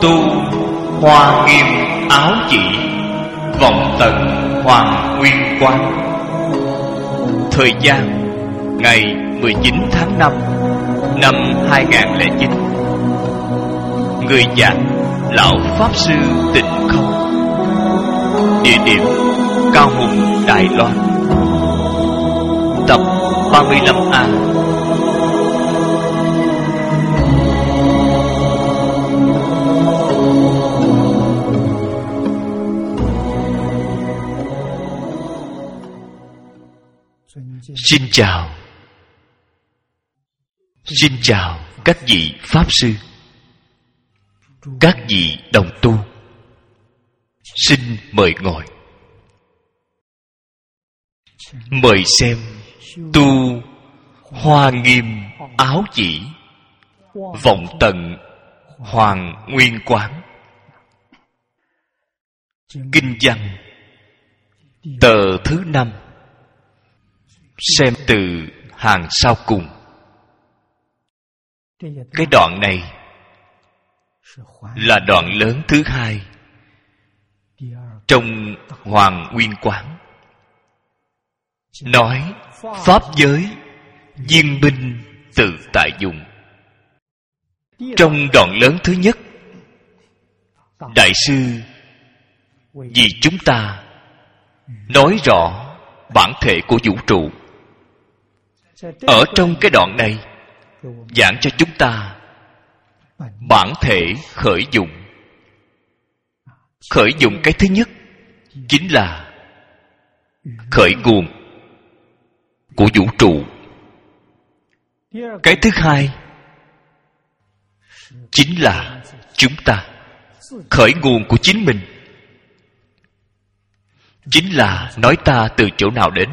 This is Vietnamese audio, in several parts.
Tu hoa nghiêm áo chỉ, vọng tận hoàng nguyên quán. Thời gian ngày 19 tháng 5 năm 2009. Người giảng Lão Pháp Sư Tịnh Không. Địa điểm Cao Hùng, Đài Loan. Tập 35A. Xin chào. Xin chào các vị Pháp Sư, các vị đồng tu. Xin mời ngồi. Mời xem Tu hoa nghiêm áo chỉ, vọng tận hoàng nguyên quán. Kinh văn tờ thứ 5. Xem từ hàng sau cùng. Cái đoạn này là đoạn lớn thứ 2 trong Hoàng Nguyên Quán. Nói pháp giới viên minh tự tại dụng. Trong đoạn lớn thứ nhất, Đại sư vì chúng ta nói rõ bản thể của vũ trụ. Ở trong cái đoạn này giảng cho chúng ta bản thể khởi dụng. Khởi dụng cái thứ nhất chính là khởi nguồn của vũ trụ. Cái thứ hai chính là chúng ta, khởi nguồn của chính mình. Chính là nói ta từ chỗ nào đến.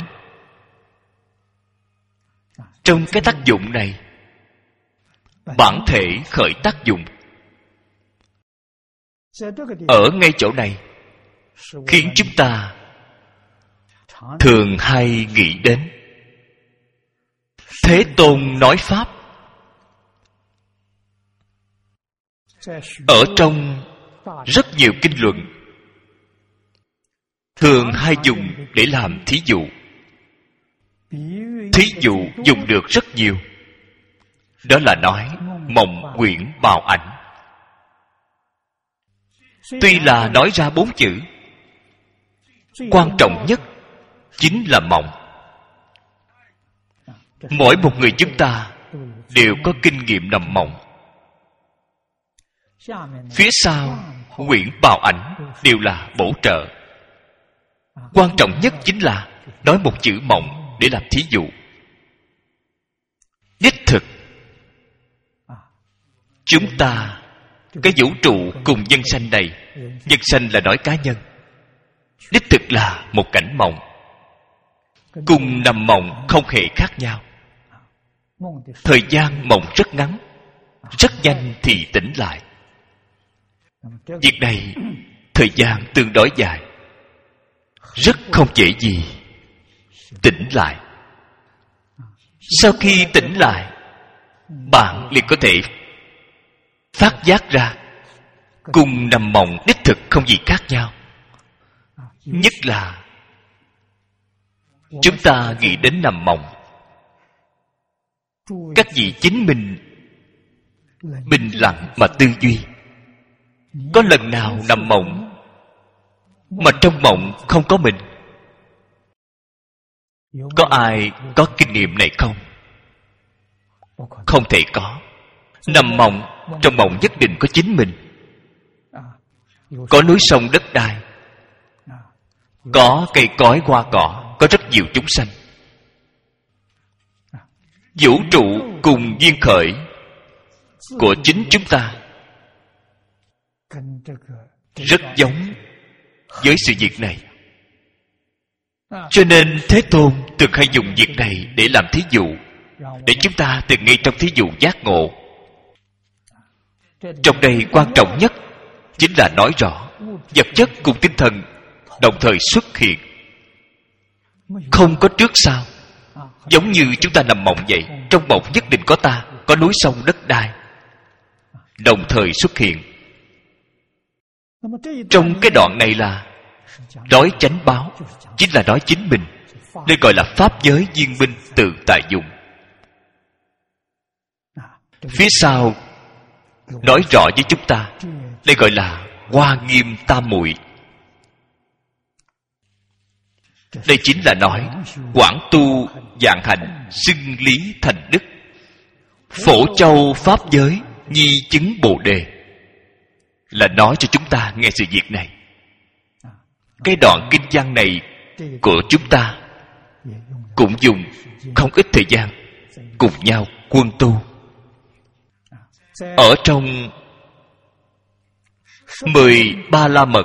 Trong cái tác dụng này, bản thể khởi tác dụng. Ở ngay chỗ này khiến chúng ta thường hay nghĩ đến Thế Tôn nói pháp. Ở trong rất nhiều kinh luận thường hay dùng để làm thí dụ. Thí dụ dùng được rất nhiều. Đó là nói mộng quyển bào ảnh. Tuy là nói ra 4 chữ, quan trọng nhất chính là mộng. Mỗi một người chúng ta đều có kinh nghiệm nằm mộng. Phía sau quyển bào ảnh đều là bổ trợ. Quan trọng nhất chính là nói một chữ mộng để làm thí dụ. Đích thực chúng ta, cái vũ trụ cùng nhân sanh này, nhân sanh là nói cá nhân, đích thực là một cảnh mộng. Cùng nằm mộng không hề khác nhau. Thời gian mộng rất ngắn, rất nhanh thì tỉnh lại. Việc này thời gian tương đối dài, rất không dễ gì tỉnh lại. Sau khi tỉnh lại, bạn liền có thể phát giác ra cùng nằm mộng đích thực không gì khác nhau. Nhất là chúng ta nghĩ đến nằm mộng, các vị chính mình bình lặng mà tư duy. Có lần nào nằm mộng mà trong mộng không có mình? Có ai có kinh nghiệm này không? Không thể có. Nằm mộng, trong mộng nhất định có chính mình. Có núi sông đất đai, có cây cối hoa cỏ, có rất nhiều chúng sanh. Vũ trụ cùng duyên khởi của chính chúng ta rất giống với sự việc này. Cho nên Thế Tôn thường hay dùng việc này để làm thí dụ, để chúng ta từ ngay trong thí dụ giác ngộ. Trong đây quan trọng nhất chính là nói rõ vật chất cùng tinh thần đồng thời xuất hiện, không có trước sau. Giống như chúng ta nằm mộng vậy, trong mộng nhất định có ta, có núi sông đất đai đồng thời xuất hiện. Trong cái đoạn này là nói chánh báo, chính là nói chính mình, nên gọi là pháp giới viên minh tự tại dụng. Phía sau nói rõ với chúng ta, đây gọi là Hoa Nghiêm Tam Muội. Đây chính là nói quảng tu vạn hành, xưng lý thành đức, phổ châu pháp giới, nhi chứng bồ đề, là nói cho chúng ta nghe sự việc này. Cái đoạn kinh văn này của chúng ta cũng dùng không ít thời gian cùng nhau quân tu. Ở trong 13 la mật,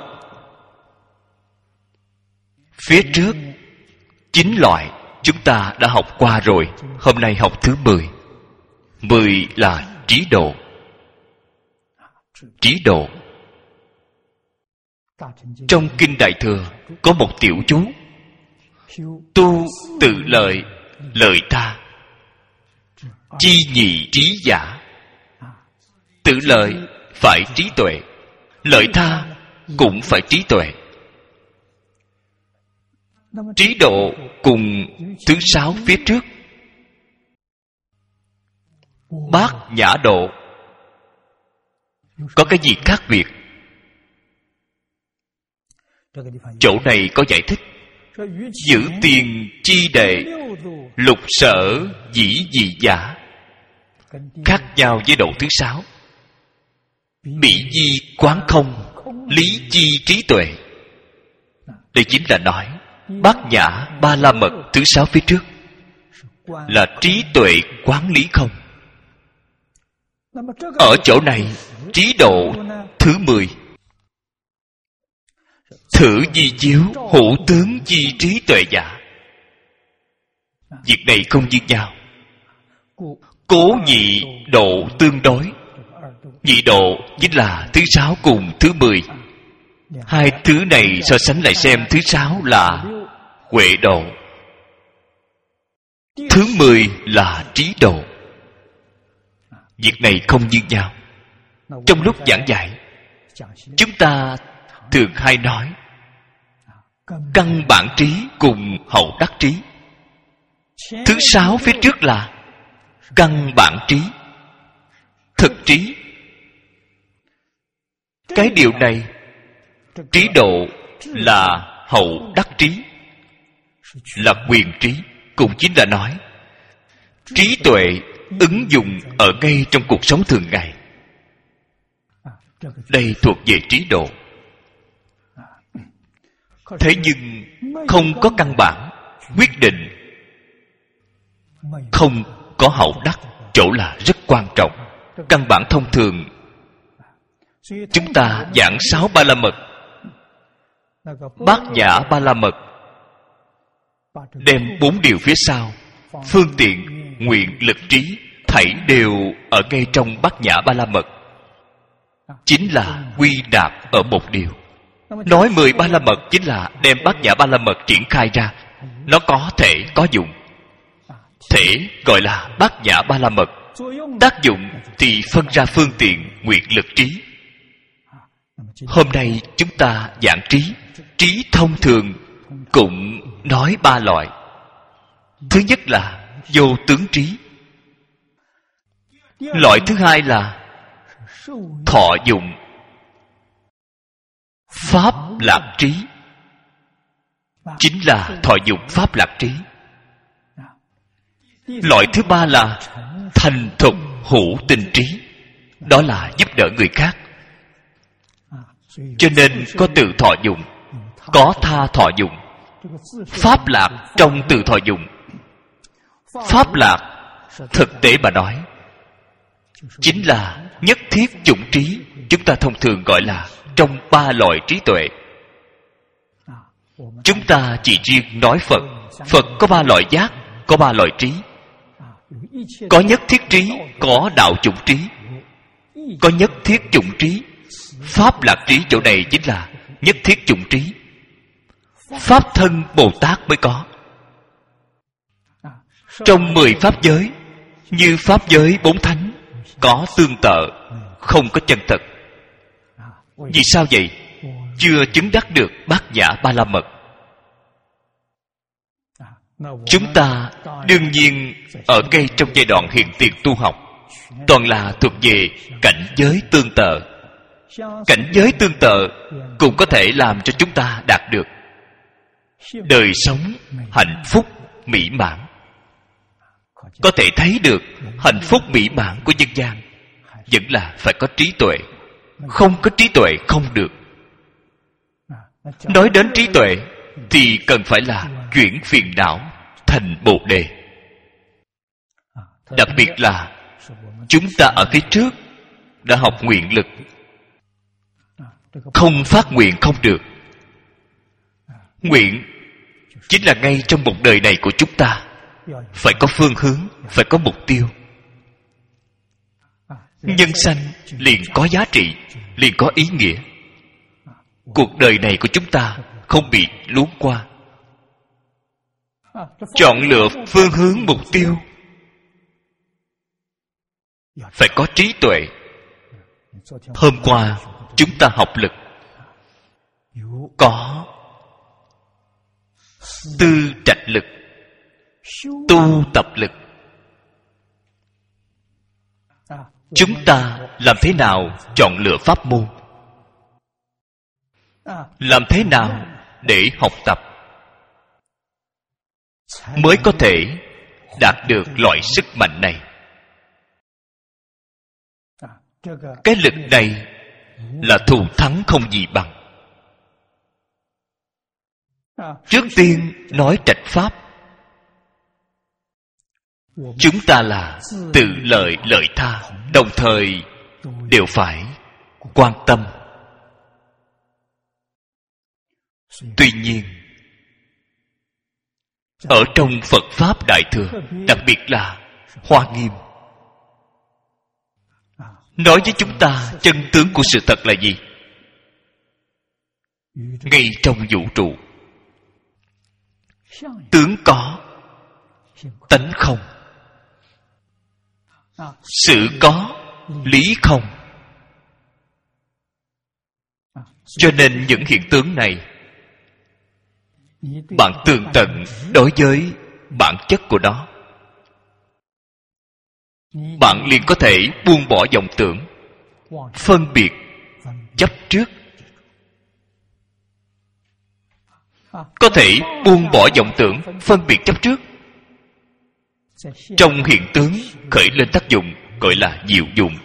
phía trước 9 loại chúng ta đã học qua rồi. Hôm nay học thứ 10. 10 là trí độ. Trí độ. Trong Kinh Đại Thừa có một tiểu chú: tu tự lợi, lợi ta, chi nhị trí giả. Tự lợi phải trí tuệ, lợi tha cũng phải trí tuệ. Trí độ cùng thứ 6 phía trước, bát nhã độ, có cái gì khác biệt? Chỗ này có giải thích: giữ tiền chi đệ, lục sở dĩ dị giả. Khác nhau với độ thứ 6. Bị di quán không, lý chi trí tuệ. Đây chính là nói bát nhã ba la mật thứ 6 phía trước là trí tuệ quán lý không. Ở chỗ này trí độ thứ 10, thử di chiếu hữu tướng chi trí tuệ giả. Việc này không như nhau. Cố nhị độ tương đối. Nhị độ chính là thứ 6 cùng thứ 10. Hai thứ này so sánh lại xem, thứ 6 là huệ độ, thứ 10 là trí độ. Việc này không như nhau. Trong lúc giảng dạy, chúng ta thường hay nói căn bản trí cùng hậu đắc trí. Thứ 6 phía trước là căn bản trí, thực trí. Cái điều này, trí độ là hậu đắc trí, là quyền trí, cũng chính là nói trí tuệ ứng dụng ở ngay trong cuộc sống thường ngày. Đây thuộc về trí độ. Thế nhưng không có căn bản quyết định, không có hậu đắc, chỗ là rất quan trọng. Căn bản thông thường chúng ta giảng 6 ba la mật, bát nhã ba la mật, đem 4 điều phía sau, phương tiện, nguyện, lực, trí, thảy đều ở ngay trong bát nhã ba la mật, chính là quy nạp ở một điều. Nói 10 ba la mật chính là đem bát nhã ba la mật triển khai ra. Nó có thể có dụng. Thể gọi là bát nhã ba la mật, tác dụng thì phân ra phương tiện, nguyện, lực, trí. Hôm nay chúng ta giảng trí. Trí thông thường cũng nói 3 loại. Thứ nhất là vô tướng trí. Loại thứ hai là thọ dụng, pháp lạc trí. Chính là thọ dụng pháp lạc trí. Loại thứ ba là thành thục hữu tình trí. Đó là giúp đỡ người khác. Cho nên có từ thọ dụng, có tha thọ dụng. Pháp lạc trong từ thọ dụng. Pháp lạc thực tế mà nói chính là nhất thiết chủng trí. Chúng ta thông thường gọi là trong 3 loại trí tuệ. Chúng ta chỉ riêng nói Phật. Phật có 3 loại giác, có 3 loại trí. Có nhất thiết trí, có đạo chủng trí, có nhất thiết chủng trí. Pháp lạc trí chỗ này chính là nhất thiết chủng trí. Pháp thân Bồ Tát mới có. Trong 10 pháp giới, như pháp giới 4 thánh, có tương tự, không có chân thật. Vì sao vậy? chưa chứng đắc được Bát Nhã Ba La Mật. Chúng ta đương nhiên ở ngay trong giai đoạn hiện tiền tu học, toàn là thuộc về cảnh giới tương tự. Cảnh giới tương tự cũng có thể làm cho chúng ta đạt được đời sống hạnh phúc mỹ mãn. Có thể thấy được hạnh phúc mỹ mãn của nhân gian vẫn là phải có trí tuệ. Không có trí tuệ không được. Nói đến trí tuệ thì cần phải là chuyển phiền não thành Bồ Đề. Đặc biệt là chúng ta ở phía trước đã học nguyện lực. Không phát nguyện không được. Nguyện chính là ngay trong một đời này của chúng ta phải có phương hướng, phải có mục tiêu. Nhân sanh liền có giá trị, liền có ý nghĩa. Cuộc đời này của chúng ta không bị luống qua. Chọn lựa phương hướng mục tiêu phải có trí tuệ. Hôm qua chúng ta học lực, có tư trạch lực, tu tập lực. Chúng ta làm thế nào chọn lựa pháp môn? Làm thế nào để học tập mới có thể đạt được loại sức mạnh này? Cái lực này là thù thắng không gì bằng. Trước tiên nói trạch pháp. Chúng ta là tự lợi lợi tha, đồng thời đều phải quan tâm. Tuy nhiên, ở trong Phật Pháp Đại Thừa, đặc biệt là Hoa Nghiêm, nói với chúng ta chân tướng của sự thật là gì? Ngay trong vũ trụ, tướng có, tánh không. Sự có, lý không. Cho nên những hiện tướng này, bạn tường tận đối với bản chất của nó, bạn liền có thể buông bỏ vọng tưởng, phân biệt, chấp trước. Có thể buông bỏ vọng tưởng, phân biệt chấp trước. Trong hiện tướng khởi lên tác dụng gọi là diệu dụng.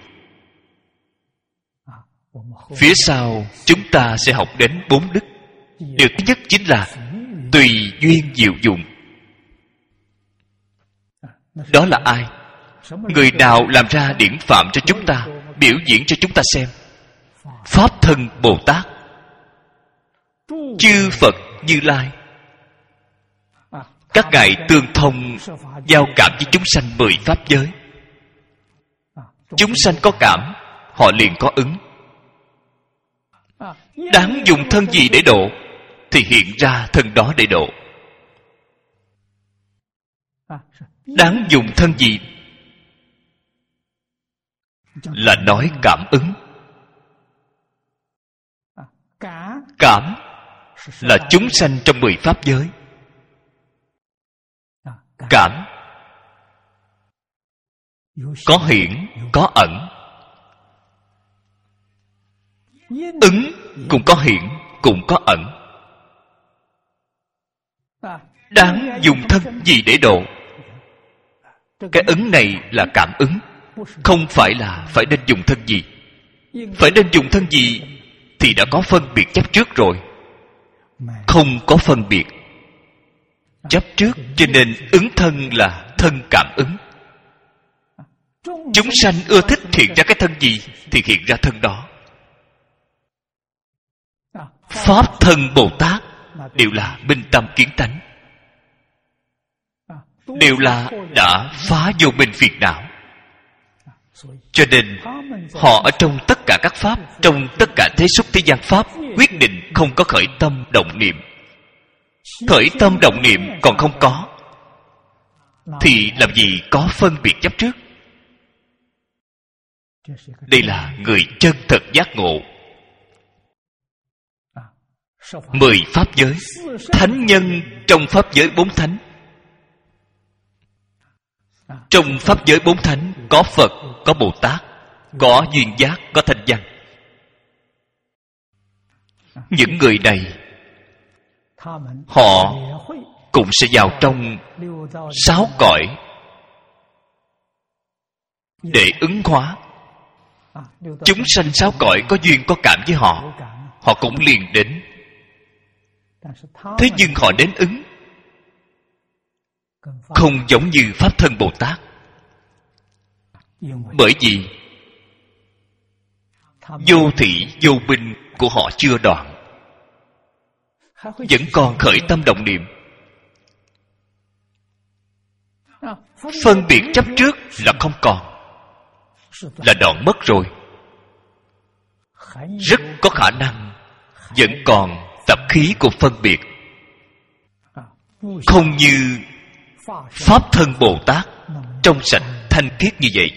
Phía sau chúng ta sẽ học đến 4 đức. Điều thứ nhất chính là tùy duyên diệu dụng. Đó là ai? Người nào làm ra điển phạm cho chúng ta, biểu diễn cho chúng ta xem? Pháp Thân Bồ Tát, chư Phật Như Lai. Các ngài tương thông, giao cảm với chúng sanh 10 pháp giới. Chúng sanh có cảm, họ liền có ứng. Đáng dùng thân gì để độ thì hiện ra thân đó để độ. Đáng dùng thân gì là nói cảm ứng. Cảm là chúng sanh trong 10 pháp giới. Cảm có hiển, có ẩn. Ứng cũng có hiển, cũng có ẩn. Đáng dùng thân gì để độ? Cái ứng này là cảm ứng, không phải là phải nên dùng thân gì. Phải nên dùng thân gì thì đã có phân biệt chấp trước rồi. Không có phân biệt chấp trước, cho nên ứng thân là thân cảm ứng. Chúng sanh ưa thích hiện ra cái thân gì thì hiện ra thân đó. Pháp Thân Bồ Tát đều là minh tâm kiến tánh, đều là đã phá vô minh phiền não. Cho nên họ ở trong tất cả các pháp, trong tất cả thế xuất thế gian pháp, quyết định không có khởi tâm động niệm. Khởi tâm động niệm còn không có thì làm gì có phân biệt chấp trước? Đây là người chân thật giác ngộ. 10 pháp giới, thánh nhân trong pháp giới 4 thánh. Trong pháp giới 4 thánh có Phật, có Bồ Tát, có duyên giác, có thanh văn. Những người này họ cũng sẽ vào trong 6 cõi để ứng hóa. Chúng sanh 6 cõi có duyên có cảm với họ, họ cũng liền đến. Thế nhưng họ đến ứng không giống như Pháp Thân Bồ Tát. Bởi vì vô thị vô minh của họ chưa đoạn, vẫn còn khởi tâm động niệm. Phân biệt chấp trước là không còn, là đoạn mất rồi. Rất có khả năng vẫn còn tập khí của phân biệt, không như Pháp Thân Bồ Tát trong sạch thanh khiết như vậy.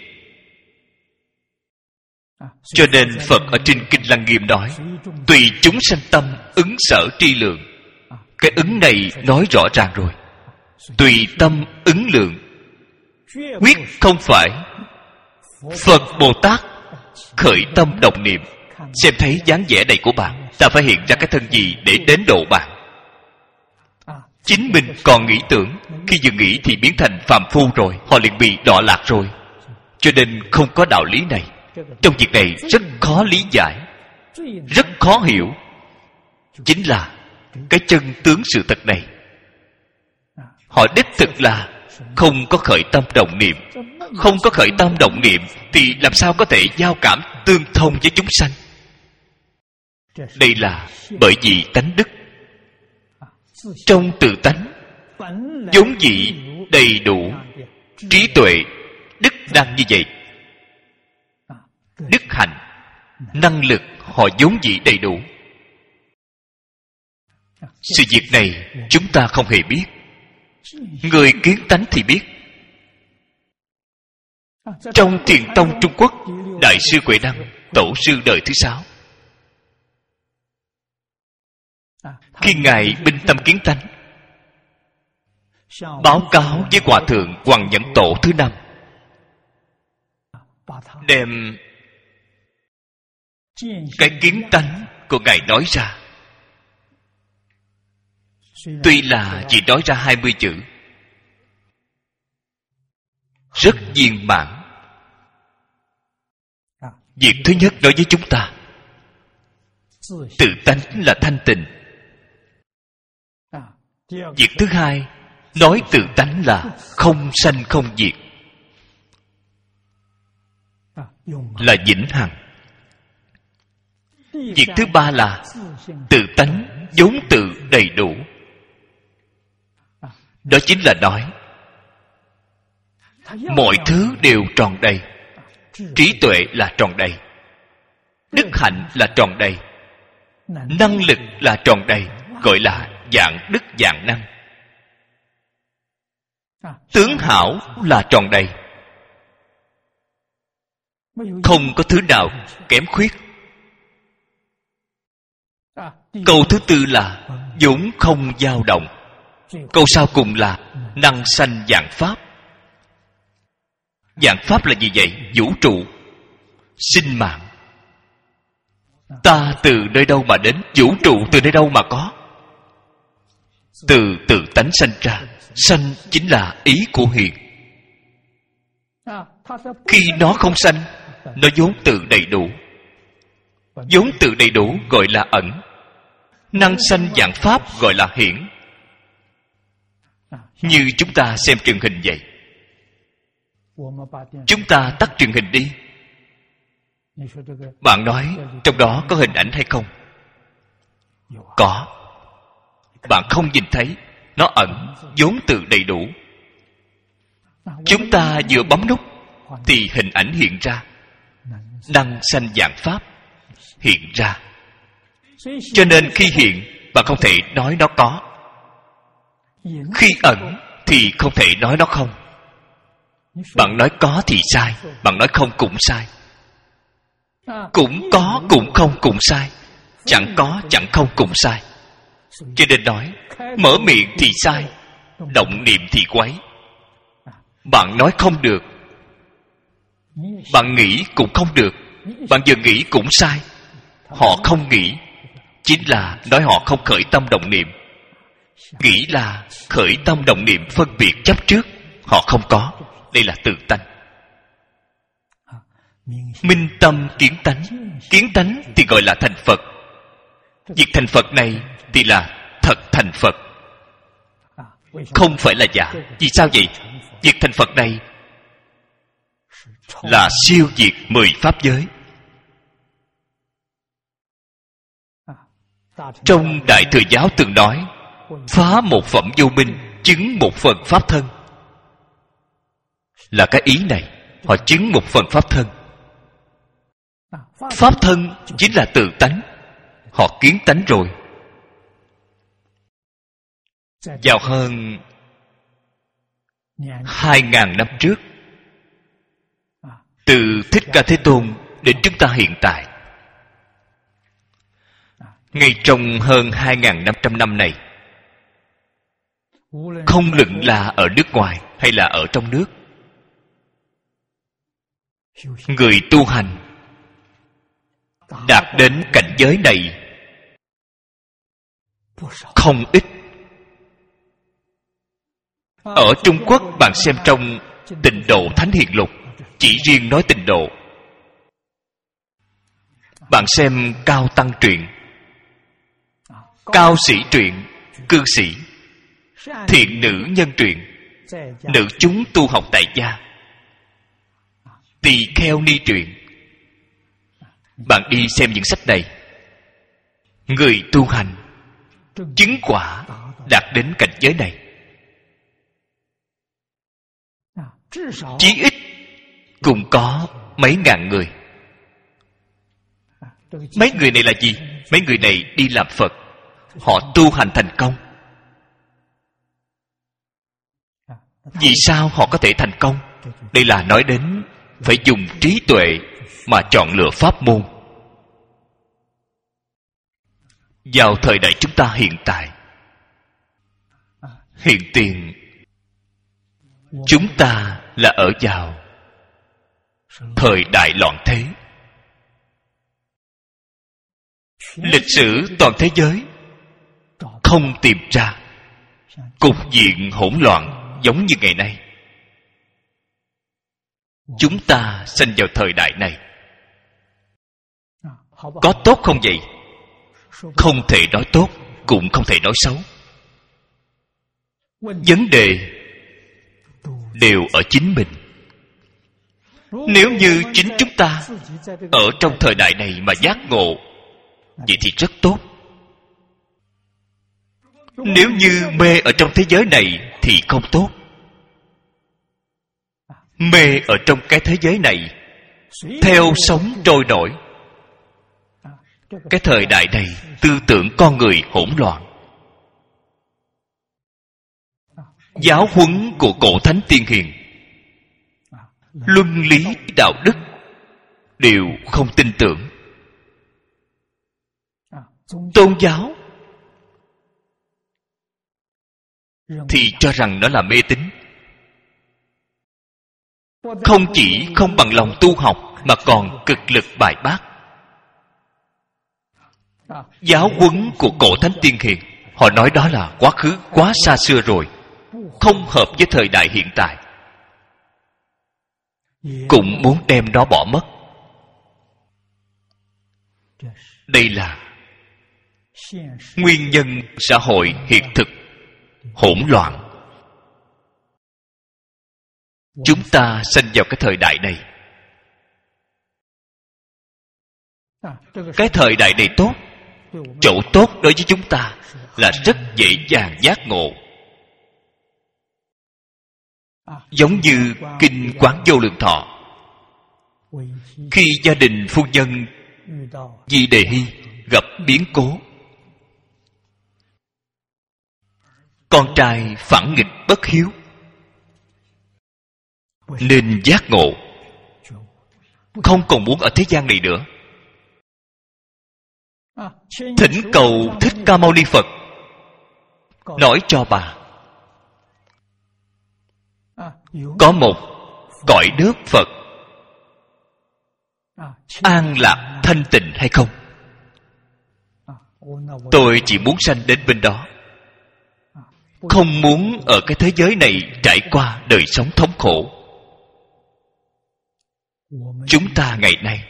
Cho nên Phật ở trên Kinh Lăng Nghiêm nói: tùy chúng sanh tâm ứng sở tri lượng. Cái ứng này nói rõ ràng rồi. Tùy tâm ứng lượng, quyết không phải Phật Bồ Tát khởi tâm động niệm, xem thấy dáng vẻ này của bạn, ta phải hiện ra cái thân gì để đến độ bạn. Chính mình còn nghĩ tưởng, khi vừa nghĩ thì biến thành phàm phu rồi, họ liền bị đọa lạc rồi. Cho nên không có đạo lý này. Trong việc này rất khó lý giải, rất khó hiểu. Chính là cái chân tướng sự thật này. Họ đích thực là không có khởi tâm động niệm. Không có khởi tâm động niệm thì làm sao có thể giao cảm tương thông với chúng sanh? Đây là bởi vì tánh đức. Trong tự tánh vốn dĩ đầy đủ trí tuệ, đức năng như vậy. Đức hạnh, năng lực họ vốn dĩ đầy đủ. Sự việc này chúng ta không hề biết. Người kiến tánh thì biết. Trong Thiền Tông Trung Quốc, Đại sư Huệ Năng, tổ sư đời thứ 6, khi Ngài binh tâm kiến tánh, báo cáo với Hòa Thượng Hoằng Nhẫn Tổ thứ 5, đem cái kiến tánh của Ngài nói ra. Tuy là chỉ nói ra 20 chữ, rất viên mãn. Việc thứ nhất nói với chúng ta, tự tánh là thanh tịnh. Việc thứ hai nói tự tánh là không sanh không diệt, là vĩnh hằng. Việc thứ ba là tự tánh vốn tự đầy đủ. Đó chính là nói mọi thứ đều tròn đầy. Trí tuệ là tròn đầy, đức hạnh là tròn đầy, năng lực là tròn đầy, gọi là dạng đức dạng năng. Tướng hảo là tròn đầy, không có thứ nào kém khuyết. Câu thứ tư là vốn không dao động. Câu sau cùng là năng sanh vạn pháp. Vạn pháp là gì vậy? Vũ trụ, sinh mạng. Ta từ nơi đâu mà đến? Vũ trụ từ nơi đâu mà có? Từ tự tánh sanh ra. Sanh chính là ý của Hiền. Khi nó không sanh, nó vốn tự đầy đủ. Vốn tự đầy đủ gọi là ẩn. Năng sanh vạn pháp gọi là hiển. Như chúng ta xem truyền hình vậy. Chúng ta tắt truyền hình đi. Bạn nói trong đó có hình ảnh hay không? Có. Bạn không nhìn thấy. Nó ẩn, vốn tự đầy đủ. Chúng ta vừa bấm nút thì hình ảnh hiện ra. Năng sanh vạn pháp hiện ra. Cho nên khi hiện, bạn không thể nói nó có. Khi ẩn thì không thể nói nó không. Bạn nói có thì sai, bạn nói không cũng sai. Cũng có cũng không cũng sai, chẳng có chẳng không cũng sai. Cho nên nói mở miệng thì sai, động niệm thì quấy. Bạn nói không được, bạn nghĩ cũng không được, bạn vừa nghĩ cũng sai. Họ không nghĩ, chính là nói họ không khởi tâm động niệm. Nghĩ là khởi tâm động niệm phân biệt chấp trước, họ không có. Đây là tự tánh. Minh tâm kiến tánh. Kiến tánh thì gọi là thành Phật. Việc thành Phật này thì là thật thành Phật, không phải là giả. Vì sao vậy? Việc thành Phật này là siêu diệt 10 pháp giới. Trong Đại Thừa Giáo từng nói phá một phẩm vô minh, chứng một phần pháp thân. Là cái ý này. Họ chứng một phần pháp thân. Pháp thân chính là tự tánh. Họ kiến tánh rồi. Vào hơn 2.000 năm trước, từ Thích Ca Thế Tôn đến chúng ta hiện tại, ngay trong hơn 2.500 năm này, không luận là ở nước ngoài hay là ở trong nước, người tu hành đạt đến cảnh giới này không ít. Ở Trung Quốc, bạn xem trong Tịnh Độ Thánh Hiền Lục, chỉ riêng nói Tịnh Độ. Bạn xem Cao Tăng truyện, Cao Sĩ truyện, Cư Sĩ, Thiện Nữ Nhân truyện, Nữ chúng tu học tại gia, Tỳ Kheo Ni truyện. Bạn đi xem những sách này, người tu hành chứng quả đạt đến cảnh giới này, chí ít cũng có mấy ngàn người. Mấy người này là gì? Mấy người này đi làm Phật, họ tu hành thành công. Vì sao họ có thể thành công? Đây là nói đến phải dùng trí tuệ mà chọn lựa pháp môn. Vào thời đại chúng ta hiện tại, hiện tiền chúng ta là ở vào thời đại loạn thế. Lịch sử toàn thế giới không tìm ra cục diện hỗn loạn giống như ngày nay. Chúng ta sinh vào thời đại này, có tốt không vậy? Không thể nói tốt, cũng không thể nói xấu. Vấn đề đều ở chính mình. Nếu như chính chúng ta ở trong thời đại này mà giác ngộ, vậy thì rất tốt. Nếu như mê ở trong thế giới này thì không tốt. Mê ở trong cái thế giới này, theo sống trôi nổi. Cái thời đại này tư tưởng con người hỗn loạn. Giáo huấn của cổ thánh tiên hiền, luân lý đạo đức đều không tin tưởng. Tôn giáo thì cho rằng nó là mê tín. Không chỉ không bằng lòng tu học, mà còn cực lực bài bác. Giáo huấn của cổ thánh tiên hiền, họ nói đó là quá khứ quá xa xưa rồi, không hợp với thời đại hiện tại, cũng muốn đem nó bỏ mất. Đây là nguyên nhân xã hội hiện thực hỗn loạn. Chúng ta sinh vào cái thời đại này. Cái thời đại này tốt. Chỗ tốt đối với chúng ta là rất dễ dàng giác ngộ. Giống như Kinh Quán Vô Lượng Thọ, khi gia đình phu nhân Di Đề Hy gặp biến cố, con trai phản nghịch bất hiếu, nên giác ngộ, không còn muốn ở thế gian này nữa. Thỉnh cầu Thích Ca Mâu Ni Phật nói cho bà có một cõi nước Phật an lạc thanh tịnh hay không? Tôi chỉ muốn sanh đến bên đó, không muốn ở cái thế giới này trải qua đời sống thống khổ. Chúng ta ngày nay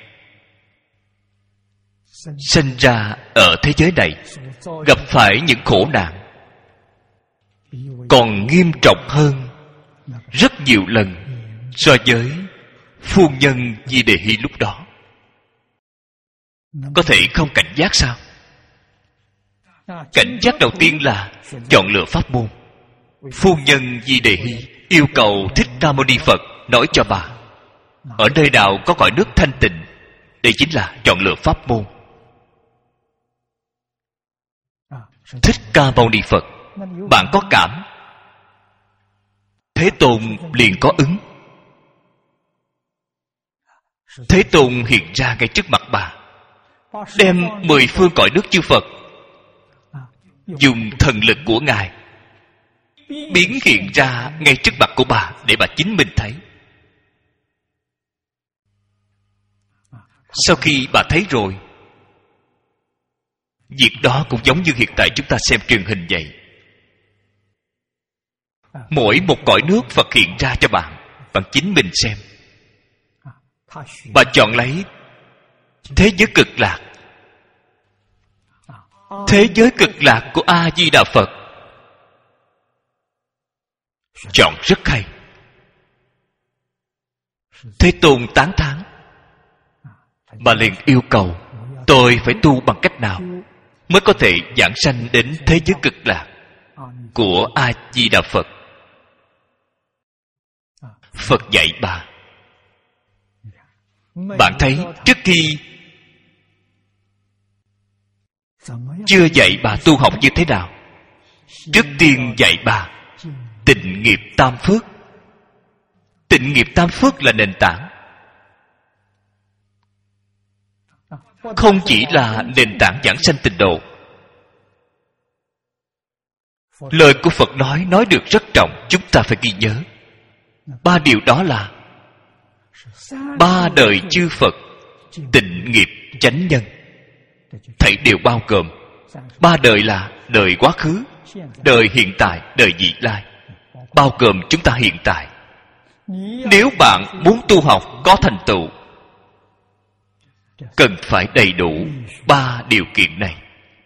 sinh ra ở thế giới này, gặp phải những khổ nạn còn nghiêm trọng hơn rất nhiều lần so với phu nhân Di Đề Hy lúc đó. Có thể không cảnh giác sao? Cảnh giác đầu tiên là chọn lựa pháp môn. Phu nhân Di Đề Hy yêu cầu Thích Ca Mâu Ni Phật nói cho bà ở nơi nào có cõi nước thanh tịnh. Đây chính là chọn lựa pháp môn. Thích Ca Mâu Ni Phật, bạn có cảm, Thế Tôn liền có ứng. Thế Tôn hiện ra ngay trước mặt bà, đem 10 phương cõi nước chư Phật dùng thần lực của Ngài biến hiện ra ngay trước mặt của bà để bà chính mình thấy. Sau khi bà thấy rồi, việc đó cũng giống như hiện tại chúng ta xem truyền hình vậy. Mỗi một cõi nước Phật hiện ra cho bạn, bạn chính mình xem. Bà chọn lấy thế giới cực lạc. Thế giới cực lạc của A Di Đà Phật chọn rất hay. Thế Tôn tán thán. Bà liền yêu cầu tôi phải tu bằng cách nào mới có thể giảng sanh đến thế giới cực lạc của A Di Đà Phật. Phật dạy bà. Bạn thấy trước khi chưa dạy bà tu học như thế nào, trước tiên dạy bà tịnh nghiệp tam phước. Tịnh nghiệp tam phước là nền tảng, không chỉ là nền tảng giảng sanh tịnh độ. Lời của Phật nói được rất trọng, chúng ta phải ghi nhớ. 3 điều đó là 3 đời chư Phật tịnh nghiệp chánh nhân, thảy đều bao gồm. 3 đời là đời quá khứ, đời hiện tại, đời vị lai, bao gồm chúng ta hiện tại. Nếu bạn muốn tu học có thành tựu, cần phải đầy đủ 3 điều kiện này.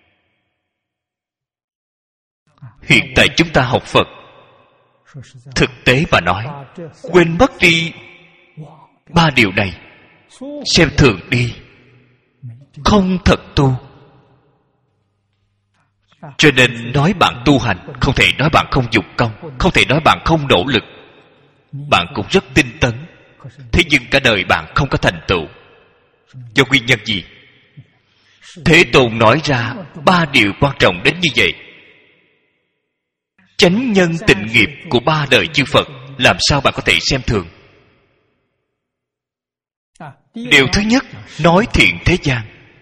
Hiện tại chúng ta học Phật, thực tế mà nói, quên mất đi 3 điều này, xem thường đi, không thật tu. Cho nên nói bạn tu hành, không thể nói bạn không dụng công, không thể nói bạn không nỗ lực. Bạn cũng rất tinh tấn, thế nhưng cả đời bạn không có thành tựu. Do nguyên nhân gì? Thế Tôn nói ra 3 điều quan trọng đến như vậy. Chánh nhân tịnh nghiệp của 3 đời chư Phật, làm sao bạn có thể xem thường? Điều thứ nhất, nói thiện thế gian.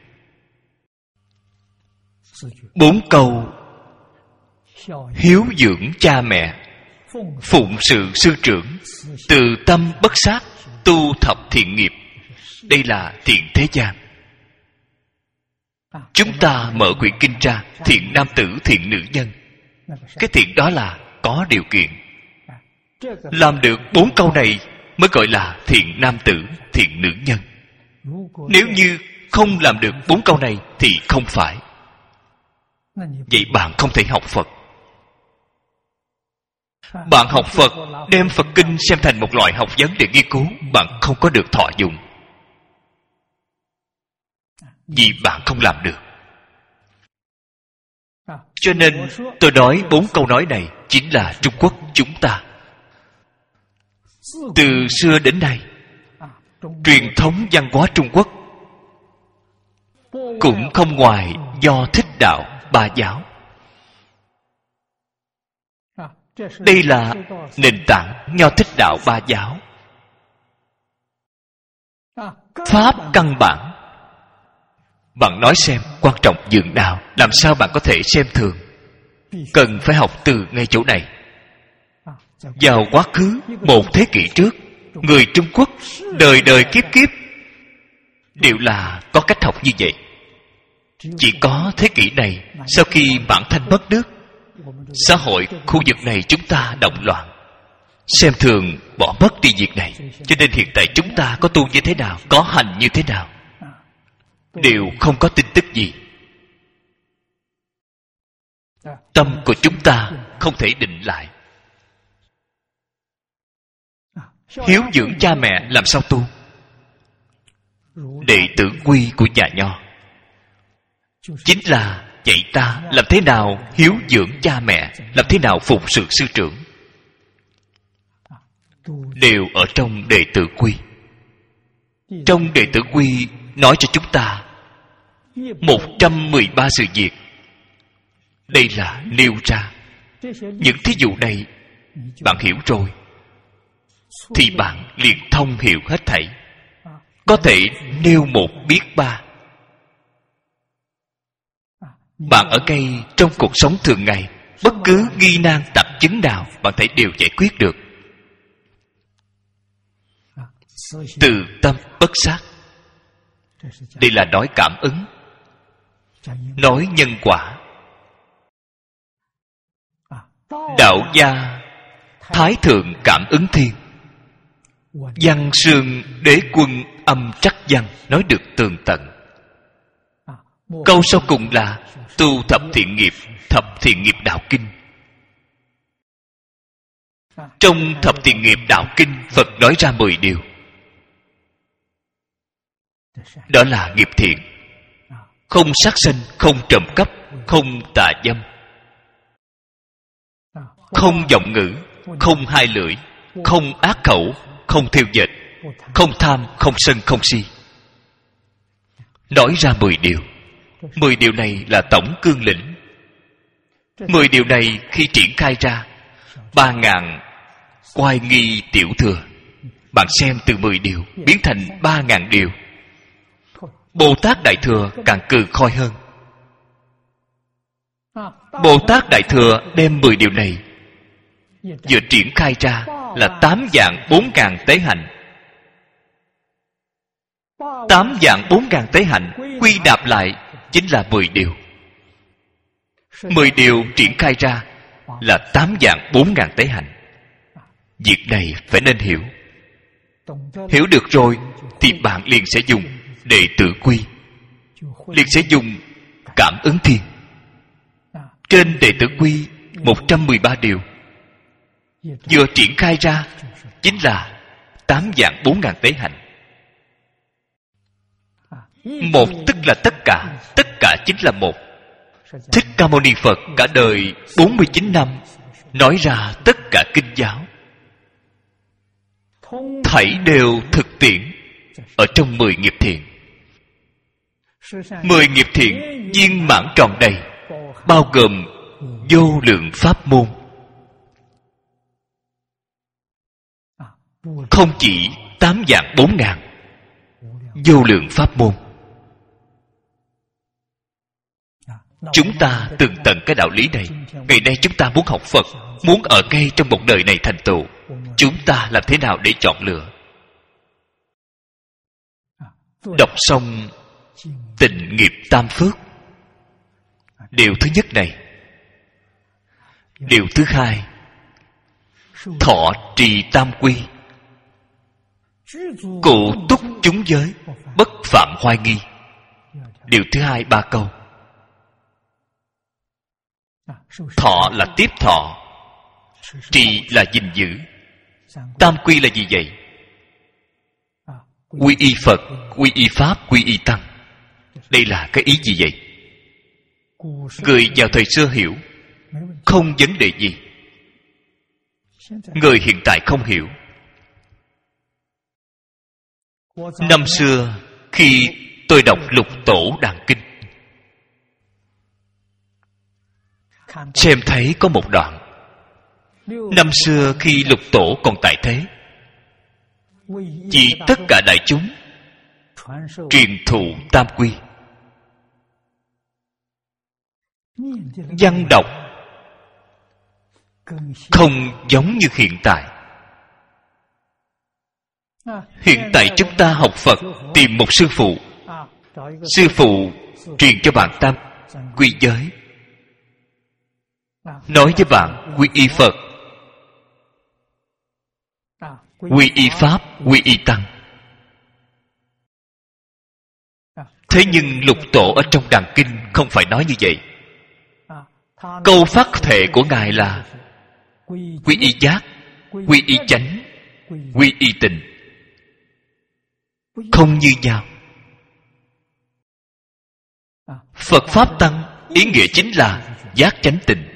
4 câu: hiếu dưỡng cha mẹ, phụng sự sư trưởng, từ tâm bất sát, tu thập thiện nghiệp. Đây là thiện thế gian. Chúng ta mở quyển kinh ra, thiện nam tử, thiện nữ nhân. Cái thiện đó là có điều kiện. Làm được 4 câu này mới gọi là thiện nam tử, thiện nữ nhân. Nếu như không làm được 4 câu này thì không phải. Vậy bạn không thể học Phật. Bạn học Phật, đem Phật kinh xem thành một loại học vấn để nghiên cứu, bạn không có được thọ dụng, vì bạn không làm được. Cho nên tôi nói 4 câu nói này chính là Trung Quốc chúng ta từ xưa đến nay, truyền thống văn hóa Trung Quốc cũng không ngoài do Thích Đạo Ba giáo. Đây là nền tảng Nho Thích Đạo Ba giáo. Pháp căn bản, bạn nói xem quan trọng dường nào, làm sao bạn có thể xem thường? cần phải học từ ngay chỗ này. Vào quá khứ một thế kỷ trước, người Trung Quốc đời đời kiếp kiếp đều là có cách học như vậy. Chỉ có thế kỷ này, sau khi Mãn Thanh mất nước, xã hội khu vực này chúng ta động loạn, xem thường bỏ mất đi việc này. Cho nên hiện tại chúng ta có tu như thế nào, có hành như thế nào, đều không có tin tức gì. Tâm của chúng ta không thể định lại. Hiếu dưỡng cha mẹ làm sao tu? Đệ tử quy của nhà Nho chính là dạy ta làm thế nào hiếu dưỡng cha mẹ, làm thế nào phụng sự sư trưởng, đều ở trong đệ tử quy. Trong đệ tử quy nói cho chúng ta 113 sự việc. Đây là nêu ra. Những thí dụ này bạn hiểu rồi thì bạn liền thông hiểu hết thảy, có thể nêu một biết ba. Bạn ở ngay trong cuộc sống thường ngày, bất cứ nghi nan tạp chứng nào bạn thấy đều giải quyết được. Từ tâm bất sát. Đây là nói cảm ứng, nói nhân quả. Đạo gia Thái thượng cảm ứng thiên, văn xương đế quân âm trắc văn, nói được tường tận. Câu sau cùng là tu thập thiện nghiệp đạo kinh. Trong thập thiện nghiệp đạo kinh, Phật nói ra 10 điều. Đó là nghiệp thiện: không sát sanh, không trộm cắp, không tà dâm, không vọng ngữ, không hai lưỡi, không ác khẩu, không thêu dệt, không tham, không sân, không si. Nói ra 10 điều. 10 điều này là tổng cương lĩnh. 10 điều này khi triển khai ra 3.000 oai nghi tiểu thừa. Bạn xem từ 10 điều biến thành 3.000 điều. Bồ Tát Đại Thừa càng cừ khôi hơn. Bồ Tát Đại Thừa đem 10 điều này vừa triển khai ra là 8 vạn 4.000 tế hạnh. 8 vạn 4.000 tế hạnh quy nạp lại chính là 10 điều. 10 điều triển khai ra là 8 vạn 4.000 tế hạnh. Việc này phải nên hiểu. Hiểu được rồi thì bạn liền sẽ dùng đệ tử quy, liền sẽ dùng cảm ứng thiên. Trên đệ tử quy 113 điều vừa triển khai ra chính là 8 vạn 4.000 tế hạnh. Một tức là tất cả chính là một. Thích Ca Mâu Ni Phật cả đời 49 năm nói ra tất cả kinh giáo, thảy đều thực tiễn ở trong 10 nghiệp thiện. 10 nghiệp thiện viên mãn tròn đầy, bao gồm vô lượng pháp môn. Không chỉ 8 vạn 4.000 vô lượng pháp môn. Chúng ta tường tận cái đạo lý này. Ngày nay chúng ta muốn học Phật, muốn ở ngay trong một đời này thành tựu, chúng ta làm thế nào để chọn lựa? Đọc xong Tịnh Nghiệp Tam Phước, điều thứ nhất này. Điều thứ hai, thọ trì tam quy, cụ túc chúng giới, bất phạm hoai nghi. Điều thứ hai 3 câu. Thọ là tiếp thọ, trì là gìn giữ, tam quy là gì vậy? Quy y Phật, quy y Pháp, quy y Tăng. Đây là cái ý gì vậy? Người vào thời xưa hiểu, không vấn đề gì. Người hiện tại không hiểu. Năm xưa khi tôi đọc Lục Tổ Đàn Kinh, xem thấy có một đoạn. Năm xưa khi Lục Tổ còn tại thế, chỉ tất cả đại chúng truyền thụ tam quy. Văn đọc không giống như hiện tại. Hiện tại chúng ta học Phật, tìm một sư phụ. Sư phụ truyền cho bạn tam quy giới, nói với bạn quy y Phật, quy y Pháp, quy y Tăng. Thế nhưng Lục Tổ ở trong Đàn Kinh không phải nói như vậy. Câu phát thệ của Ngài là quy y giác, quy y chánh, quy y tình. Không như nhau. Phật Pháp Tăng ý nghĩa chính là giác chánh tình.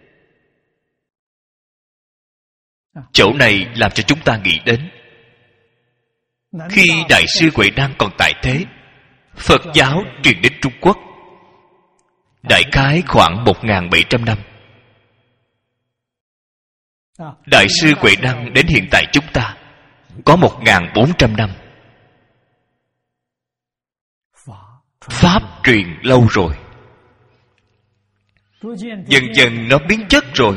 Chỗ này làm cho chúng ta nghĩ đến, khi Đại sư Huệ Năng còn tại thế, Phật giáo truyền đến Trung Quốc đại khái khoảng 1.700 năm. Đại sư Huệ Năng đến hiện tại chúng ta có 1.400 năm. Pháp truyền lâu rồi, dần dần nó biến chất rồi.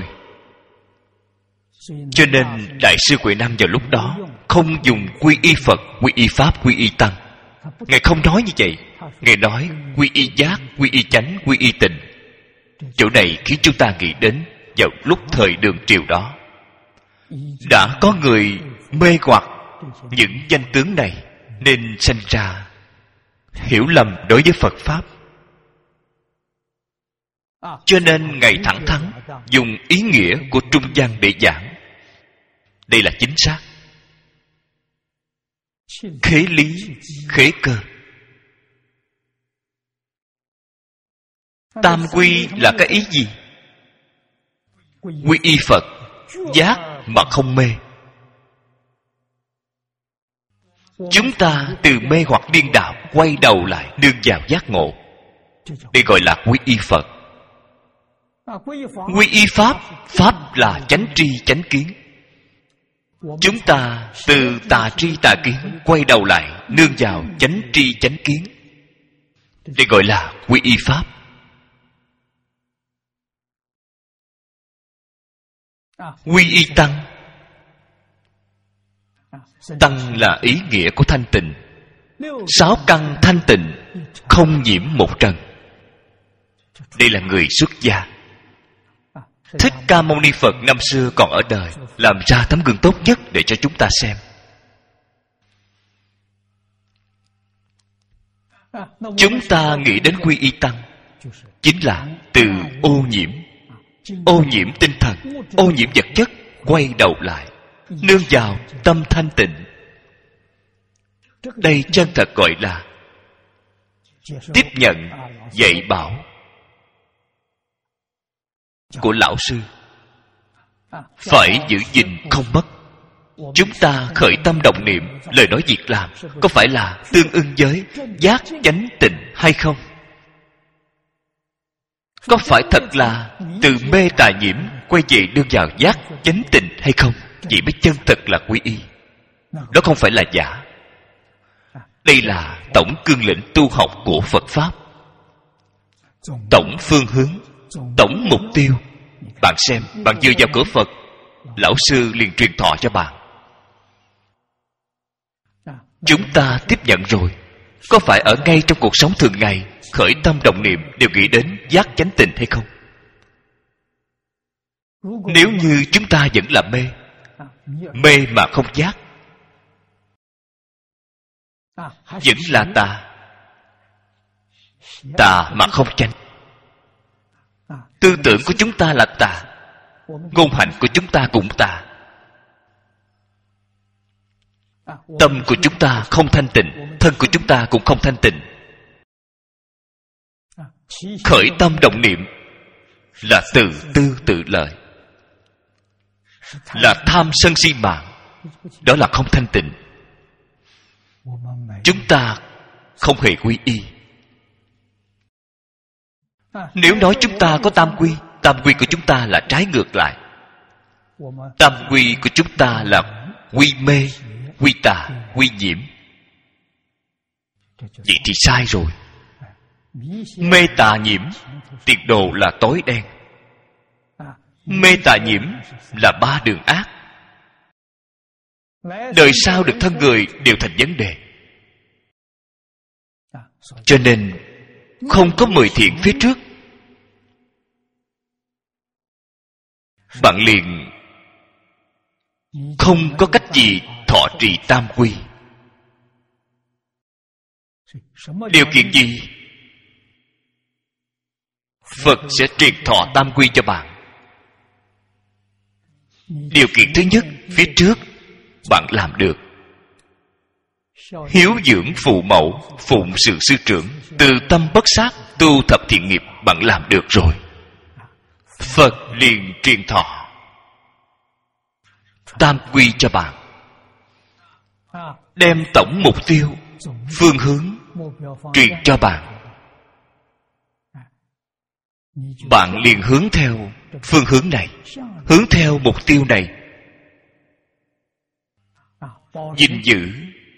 Cho nên Đại sư Huệ Năng vào lúc đó không dùng quy y Phật, quy y Pháp, quy y Tăng. Ngài không nói như vậy. Ngài nói quy y giác, quy y chánh, quy y tình. Chỗ này khiến chúng ta nghĩ đến vào lúc thời Đường Triều đó đã có người mê hoặc những danh tướng này, nên sanh ra hiểu lầm đối với Phật Pháp. Cho nên Ngài thẳng thắn dùng ý nghĩa của trung văn để giảng. Đây là chính xác. Khế lý, khế cơ. Tam quy là cái ý gì? Quy y Phật, giác mà không mê. Chúng ta từ mê hoặc điên đạo quay đầu lại nương vào giác ngộ. Đây gọi là quy y Phật. Quy y Pháp, Pháp là chánh tri chánh kiến. Chúng ta từ tà tri tà kiến quay đầu lại nương vào chánh tri chánh kiến. Đây gọi là quy y Pháp. Quy y Tăng. Tăng là ý nghĩa của thanh tịnh. 6 căn thanh tịnh, không nhiễm một trần. Đây là người xuất gia. Thích Ca Mâu Ni Phật năm xưa còn ở đời làm ra tấm gương tốt nhất để cho chúng ta xem. Chúng ta nghĩ đến quy y Tăng chính là từ ô nhiễm tinh thần, ô nhiễm vật chất, quay đầu lại nương vào tâm thanh tịnh. Đây chân thật gọi là tiếp nhận dạy bảo của lão sư. Phải giữ gìn không mất. Chúng ta khởi tâm động niệm, lời nói việc làm có phải là tương ưng với giác chánh tịnh hay không? Có phải thật là từ mê tà nhiễm quay về đương vào giác chánh tịnh hay không? Vậy mới chân thật là quy y. Đó không phải là giả. Đây là tổng cương lĩnh tu học của Phật Pháp, tổng phương hướng, tổng mục tiêu. Bạn xem, bạn vừa vào cửa Phật, lão sư liền truyền thọ cho bạn. Chúng ta tiếp nhận rồi. Có phải ở ngay trong cuộc sống thường ngày, khởi tâm động niệm đều nghĩ đến giác chánh tịnh hay không? Nếu như chúng ta vẫn là mê mà không giác, vẫn là tà mà không chánh. Tư tưởng của chúng ta là tà, ngôn hành của chúng ta cũng tà. Tâm của chúng ta không thanh tịnh, thân của chúng ta cũng không thanh tịnh. Khởi tâm động niệm là tự tư tự lợi, là tham sân si mạng. Đó là không thanh tịnh. Chúng ta không hề quy y. Nếu nói chúng ta có tam quy của chúng ta là trái ngược lại. Tam quy của chúng ta là quy mê, quy tà, quy nhiễm. Vậy thì sai rồi. Mê tà nhiễm, tiền đồ là tối đen. Mê tà nhiễm là 3 đường ác. Đời sau được thân người đều thành vấn đề. Cho nên không có 10 thiện phía trước, bạn liền không có cách gì thọ trì tam quy. Điều kiện gì? Phật sẽ truyền thọ tam quy cho bạn. Điều kiện thứ nhất, phía trước bạn làm được. Hiếu dưỡng phụ mẫu, phụng sự sư trưởng, từ tâm bất sát, tu thập thiện nghiệp, bạn làm được rồi. Phật liền truyền thọ tam quy cho bạn, đem tổng mục tiêu, phương hướng truyền cho bạn. Bạn liền hướng theo phương hướng này, hướng theo mục tiêu này, gìn giữ,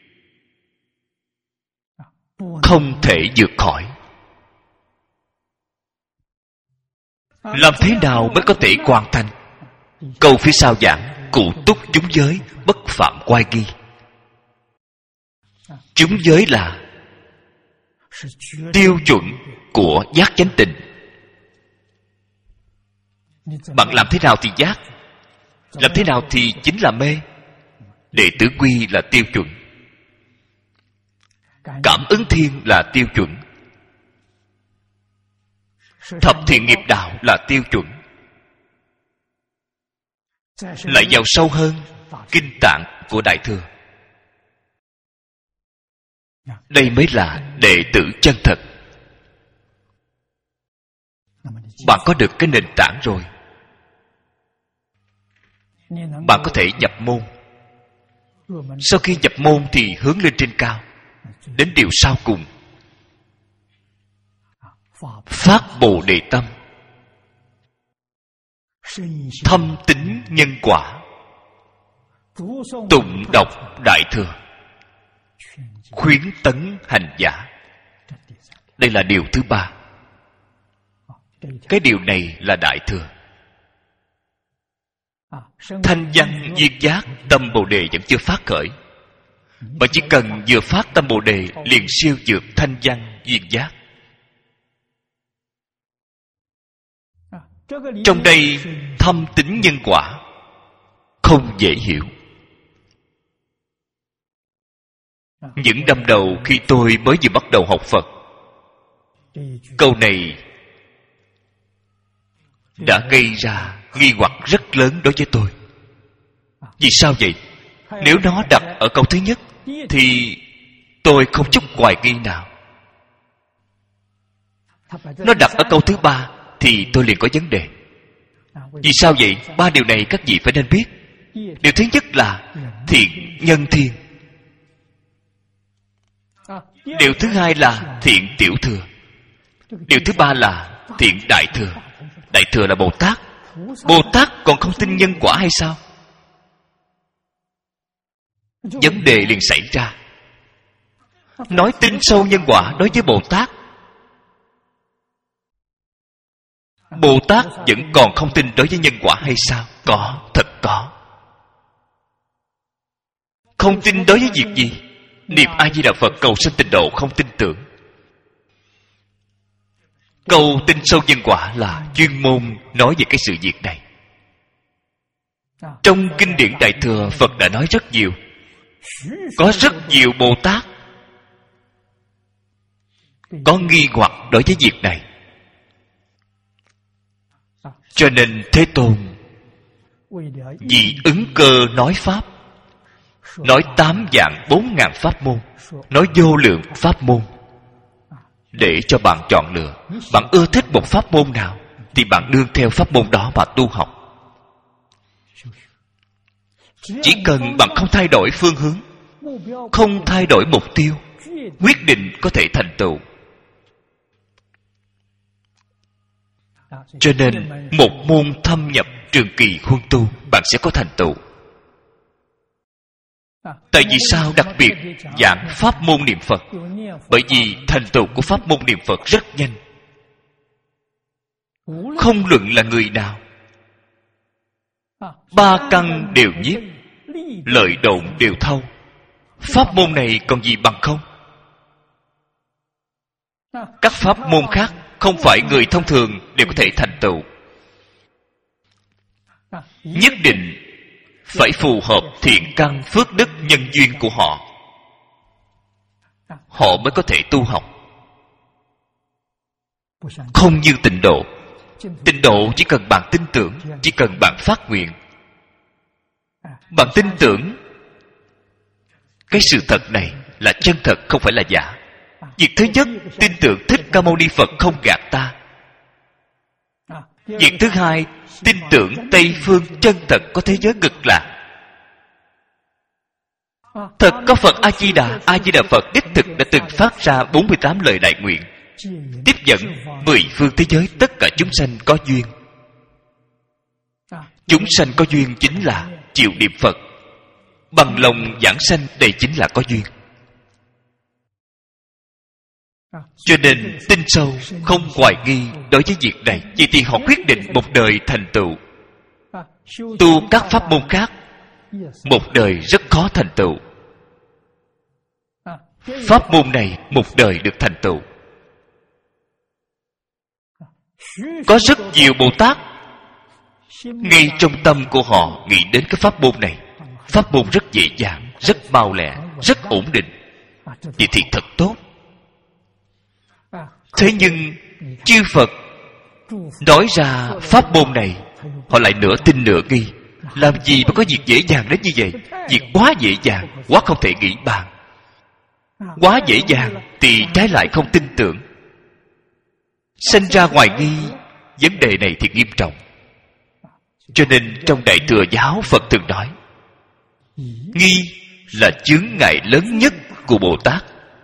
không thể vượt khỏi. Làm thế nào mới có thể hoàn thành? Câu phía sau giảng: cụ túc chúng giới, bất phạm oai nghi. Chúng giới là tiêu chuẩn của giác chánh tình. Bạn làm thế nào thì giác, làm thế nào thì chính là mê. Đệ tử quy là tiêu chuẩn, cảm ứng thiên là tiêu chuẩn, thập thiện nghiệp đạo là tiêu chuẩn. Lại vào sâu hơn, kinh tạng của Đại Thừa. Đây mới là đệ tử chân thật. Bạn có được cái nền tảng rồi, bạn có thể nhập môn. Sau khi nhập môn thì hướng lên trên cao, đến điều sau cùng: phát Bồ Đề tâm, thâm tín nhân quả, tụng đọc Đại Thừa, khuyến tấn hành giả. Đây là điều thứ 3. Cái điều này là Đại Thừa. Thanh văn duyên giác, tâm Bồ Đề vẫn chưa phát khởi. Bạn chỉ cần vừa phát tâm Bồ Đề liền siêu vượt thanh văn duyên giác. Trong đây thâm tín nhân quả không dễ hiểu. Những năm đầu khi tôi mới vừa bắt đầu học Phật, câu này đã gây ra nghi hoặc rất lớn đối với tôi. Vì sao vậy? Nếu nó đặt ở câu thứ nhất thì tôi không chút hoài nghi nào. Nó đặt ở câu thứ 3 thì tôi liền có vấn đề. Vì sao vậy? 3 điều này các vị phải nên biết. Điều thứ nhất là thiện nhân thiên. Điều thứ hai là thiện tiểu thừa. Điều thứ 3 là thiện đại thừa. Đại thừa là Bồ Tát. Bồ Tát còn không tin nhân quả hay sao? Vấn đề liền xảy ra. Nói tin sâu nhân quả đối với Bồ Tát, Bồ Tát vẫn còn không tin đối với nhân quả hay sao? Có, thật có. Không tin đối với việc gì? Niệm A Di Đà Phật cầu sanh tịnh độ không tin tưởng. Câu tin sâu nhân quả là chuyên môn nói về cái sự việc này. Trong kinh điển Đại Thừa, Phật đã nói rất nhiều. Có rất nhiều Bồ Tát có nghi hoặc đối với việc này. Cho nên Thế Tôn vì ứng cơ nói Pháp, nói 8 vạn 4 ngàn pháp môn, nói vô lượng pháp môn, để cho bạn chọn lựa. Bạn ưa thích một pháp môn nào thì bạn nương theo pháp môn đó mà tu học. Chỉ cần bạn không thay đổi phương hướng, không thay đổi mục tiêu, quyết định có thể thành tựu. Cho nên một môn thâm nhập trường kỳ huân tu, bạn sẽ có thành tựu. Tại vì sao đặc biệt giảng pháp môn niệm Phật? Bởi vì thành tựu của pháp môn niệm Phật rất nhanh. Không luận là người nào, Ba căn đều nhiếp, lợi độn đều thâu. Pháp môn này còn gì bằng không? Các pháp môn khác không phải người thông thường đều có thể thành tựu. Nhất định phải phù hợp thiện căn phước đức nhân duyên của họ, họ mới có thể tu học. Không như tịnh độ. Tịnh độ chỉ cần bạn tin tưởng, chỉ cần bạn phát nguyện. Bạn tin tưởng cái sự thật này là chân thật, không phải là giả. Việc thứ nhất, tin tưởng Thích Ca Mâu Ni Phật không gạt ta. Việc thứ hai, tin tưởng Tây Phương chân thật có thế giới cực lạc. Thật có Phật A-di-đà Phật đích thực đã từng phát ra 48 lời đại nguyện, tiếp dẫn 10 phương thế giới tất cả chúng sanh có duyên. Chúng sanh có duyên chính là chịu niệm Phật, bằng lòng giảng sanh, đây chính là có duyên. Cho nên tin sâu, không hoài nghi đối với việc này. Vậy thì họ quyết định một đời thành tựu. Tu các pháp môn khác, một đời rất khó thành tựu. Pháp môn này một đời được thành tựu. Có rất nhiều Bồ Tát ngay trong tâm của họ nghĩ đến cái pháp môn này. Pháp môn rất dễ dàng, rất mau lẹ, rất ổn định. Vậy thì thật tốt. Thế nhưng chư Phật nói ra pháp môn này, họ lại nửa tin nửa nghi. Làm gì mà có việc dễ dàng đến như vậy? Việc quá dễ dàng, quá không thể nghĩ bàn. Quá dễ dàng thì trái lại không tin tưởng, sinh ra hoài nghi. Vấn đề này thì nghiêm trọng. Cho nên trong Đại Thừa Giáo, Phật thường nói nghi là chướng ngại lớn nhất của Bồ Tát.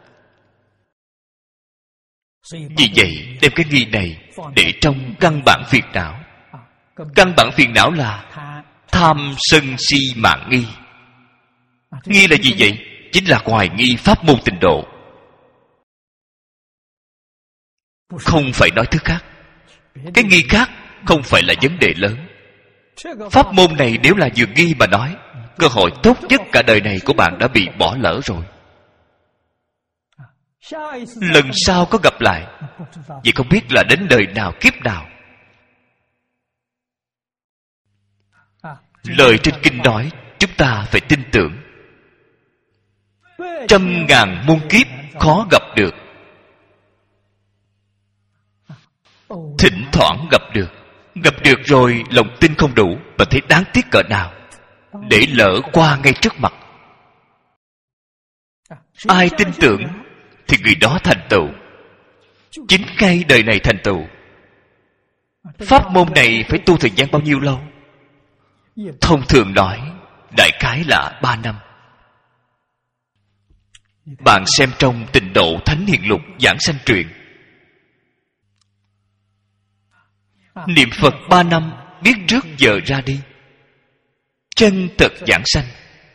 Vì vậy đem cái nghi này để trong căn bản phiền não. Căn bản phiền não là tham sân si mạng nghi. Nghi là gì vậy? Chính là hoài nghi pháp môn tịnh độ. Không phải nói thứ khác. Cái nghi khác không phải là vấn đề lớn. Pháp môn này nếu là vừa nghi mà nói, cơ hội tốt nhất cả đời này của bạn đã bị bỏ lỡ rồi. Lần sau có gặp lại, vậy không biết là đến đời nào kiếp nào. Lời trên kinh nói chúng ta phải tin tưởng. Trăm ngàn muôn kiếp khó gặp được, thỉnh thoảng gặp được. Gặp được rồi lòng tin không đủ, và thấy đáng tiếc cỡ nào để lỡ qua ngay trước mặt. Ai tin tưởng thì người đó thành tựu, chính ngay đời này thành tựu. Pháp môn này phải tu thời gian bao nhiêu lâu? Thông thường nói đại khái là 3 năm. Bạn xem trong Tịnh Độ Thánh Hiền Lục Giảng Sanh Truyện, niệm Phật 3 năm biết trước giờ ra đi, chân thật giảng sanh.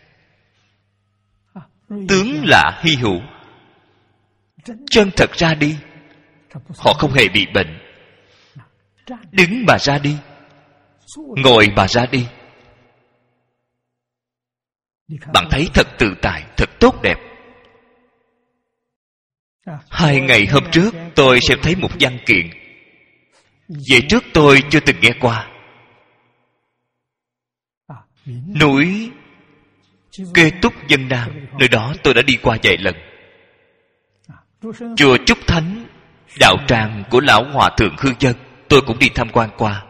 Tướng là hy hữu, chân thật ra đi. Họ không hề bị bệnh, đứng mà ra đi, ngồi mà ra đi. Bạn thấy thật tự tại, thật tốt đẹp. 2 ngày hôm trước tôi xem thấy một văn kiện. Về trước tôi chưa từng nghe qua. Núi Kê Túc Vân Nam, nơi đó tôi đã đi qua vài lần. Chùa Trúc Thánh, đạo tràng của Lão Hòa Thượng Hư Dân, tôi cũng đi tham quan qua.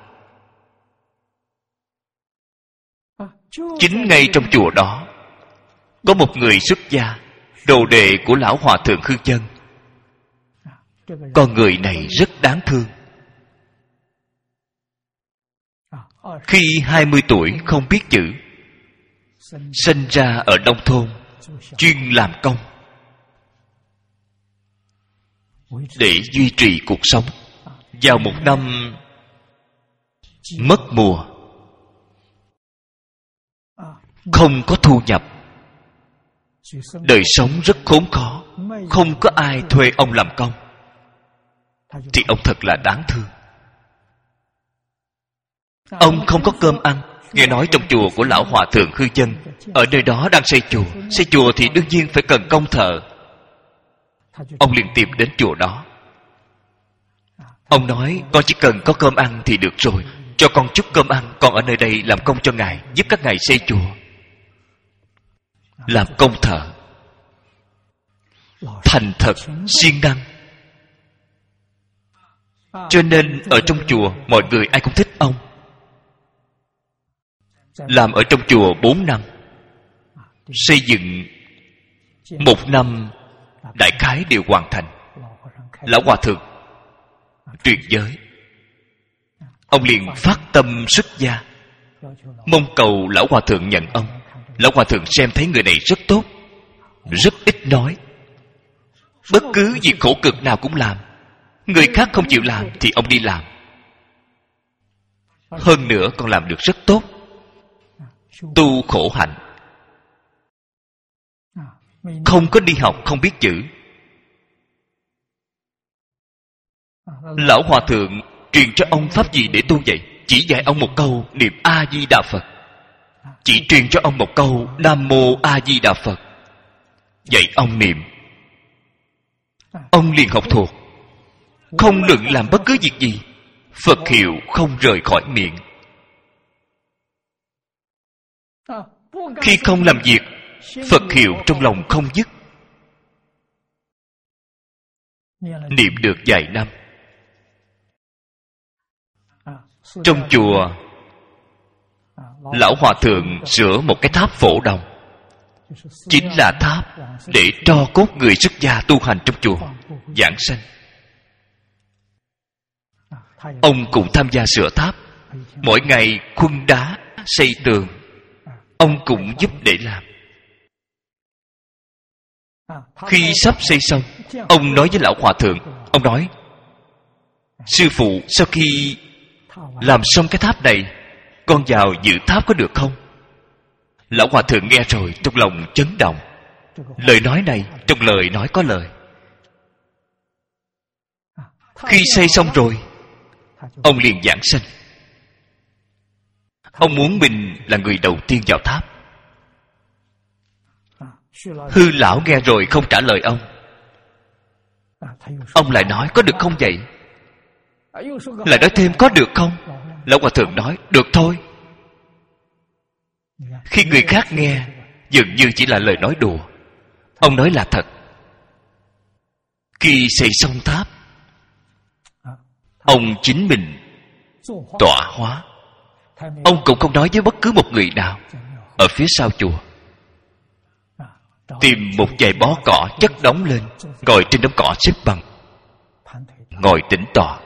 Chính ngay trong chùa đó có một người xuất gia, đồ đệ của Lão Hòa Thượng Hư Dân. Con người này rất đáng thương. Khi 20 tuổi không biết chữ, sinh ra ở nông thôn, chuyên làm công để duy trì cuộc sống. Vào một năm mất mùa, không có thu nhập, đời sống rất khốn khó, không có ai thuê ông làm công, thì ông thật là đáng thương. Ông không có cơm ăn, nghe nói trong chùa của lão hòa thượng Hư Chân, ở nơi đó đang xây chùa. Xây chùa thì đương nhiên phải cần công thợ. Ông liền tìm đến chùa đó. Ông nói, con chỉ cần có cơm ăn thì được rồi, cho con chút cơm ăn, con ở nơi đây làm công cho ngài, giúp các ngài xây chùa. Làm công thợ, thành thật, siêng năng. Cho nên ở trong chùa mọi người ai cũng thích ông. Làm ở trong chùa 4 năm, xây dựng 1 năm đại khái đều hoàn thành. Lão hòa thượng truyền giới, ông liền phát tâm xuất gia, mong cầu lão hòa thượng nhận ông. Lão hòa thượng xem thấy người này rất tốt, rất ít nói, bất cứ việc khổ cực nào cũng làm. Người khác không chịu làm thì ông đi làm. Hơn nữa còn làm được rất tốt. Tu khổ hạnh, không có đi học không biết chữ. Lão hòa thượng truyền cho ông pháp gì để tu vậy? Chỉ dạy ông một câu niệm A Di Đà Phật, chỉ truyền cho ông một câu Nam Mô A Di Đà Phật, dạy ông niệm. Ông liền học thuộc, không luận làm bất cứ việc gì, Phật hiệu không rời khỏi miệng. Khi không làm việc, Phật hiệu trong lòng không dứt. Niệm được vài năm. Trong chùa, lão hòa thượng sửa một cái tháp phổ đồng, chính là tháp để tro cốt người xuất gia tu hành trong chùa giảng sanh. Ông cũng tham gia sửa tháp, mỗi ngày khuân đá xây tường, ông cũng giúp để làm. Khi sắp xây xong, ông nói với lão hòa thượng, ông nói, sư phụ, sau khi làm xong cái tháp này, con vào dự tháp có được không? Lão hòa thượng nghe rồi trong lòng chấn động. Lời nói này trong lời nói có lời. Khi xây xong rồi, ông liền giảng sanh. Ông muốn mình là người đầu tiên vào tháp. Hư lão nghe rồi không trả lời ông. Ông lại nói có được không vậy? Lại nói thêm có được không? Lão hòa thượng nói được thôi. Khi người khác nghe, dường như chỉ là lời nói đùa. Ông nói là thật. Khi xây xong tháp, ông chính mình tọa hóa. Ông cũng không nói với bất cứ một người nào. Ở phía sau chùa, tìm một vài bó cỏ chất đóng lên, ngồi trên đống cỏ xếp bằng, ngồi tĩnh tọa.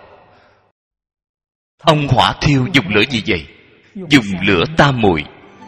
Ông hỏa thiêu dùng lửa gì vậy? Dùng lửa tam muội.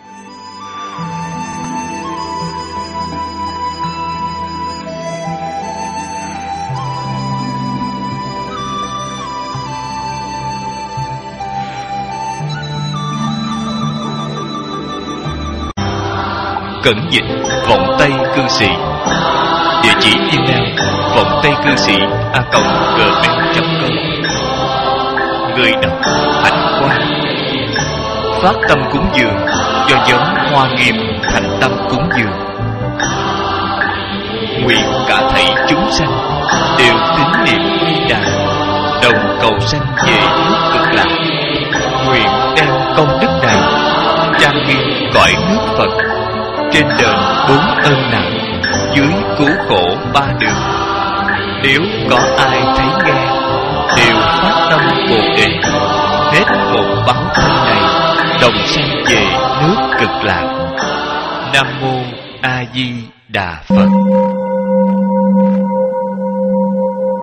Cẩn dịch vọng tây cư sĩ. Địa chỉ email vọng tây cư sĩ @gmail.com. Người đọc Hạnh Quang. Phát tâm cúng dường do nhóm Hoa Nghiêm thành tâm cúng dường. Nguyện cả thảy chúng sanh đều tín niệm Di Đà, đồng cầu sanh về nước Cực Lạc. Nguyện đem công đức này trang nghiêm cõi nước Phật, trên đền 4 ơn nặng, dưới cứu khổ 3 đường. Nếu có ai thấy nghe, đều phát tâm Bồ Đề, hết một báo thân này, đồng sanh về nước Cực Lạc. Nam Mô A Di Đà Phật.